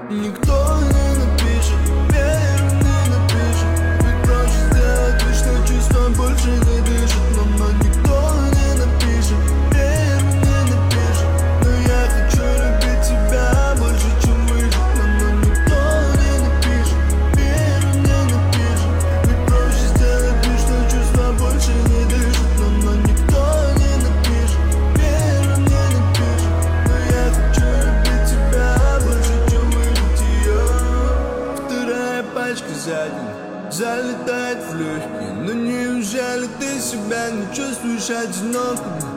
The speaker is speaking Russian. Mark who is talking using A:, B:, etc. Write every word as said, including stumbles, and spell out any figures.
A: Никто не напишет, верю, не напишет. Ведь проще сделать вид, что чувства больше не дышат. Но никто не напишет, верю, не напишет. Но я хочу любить тебя больше, чем выжить. Но никто не напишет, верю, не напишет. Ведь проще сделать вид, что чувства больше не дышат. Но никто не напишет, верю, не напишет. Но я хочу любить тебя больше, чем выжить ее. Вторая пачка за день залетает в легкие. Но неужели ты себя не чувствуешь одиноко?